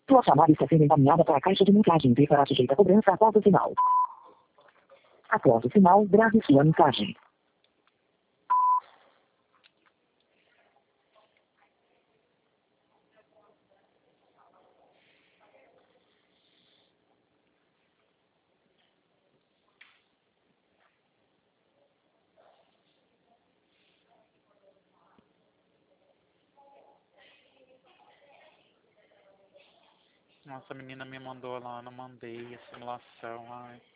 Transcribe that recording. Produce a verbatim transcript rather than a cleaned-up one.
Sua chamada está sendo encaminhada para a caixa de mensagem e será sujeita a cobrança após o sinal. Após o sinal, grave sua mensagem. Nossa, a menina me mandou lá, eu não mandei a simulação, ai.